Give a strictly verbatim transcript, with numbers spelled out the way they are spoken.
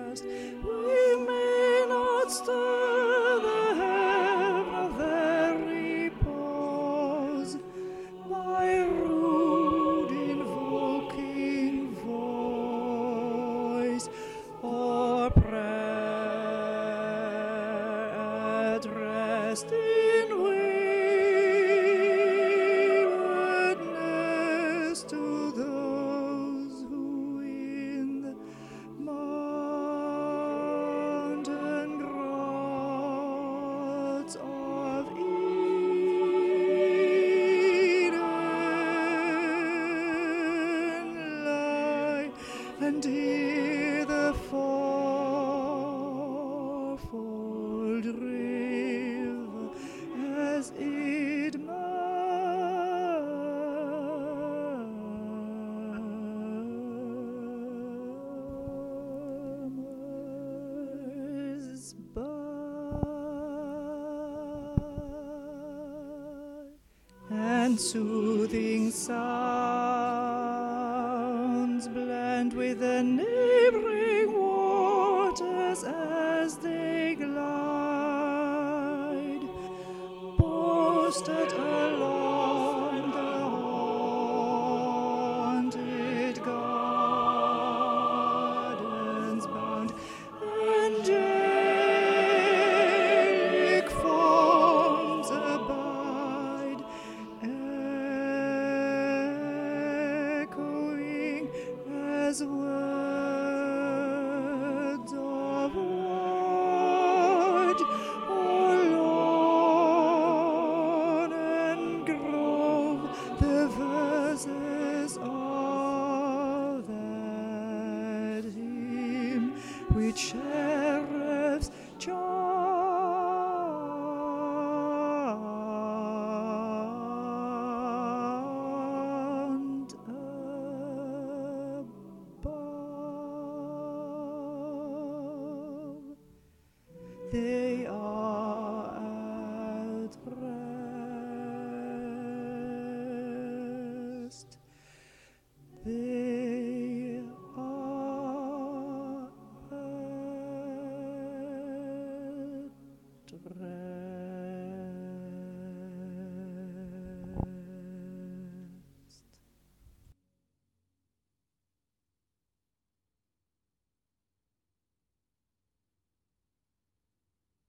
rest. We may not stir the heaven of their repose by rude invoking voice or prayer at rest in waywardness to those who in the mountain grots of Eden lie and hear the fourfold river as it murmurs by. And soothing sounds blend with the neighboring waters as they glide, posted along the haunted gardens bound. Angelic forms abide, echoing as words of wood or lawn and grove, the verses of that hymn which sheriffs chant above. They are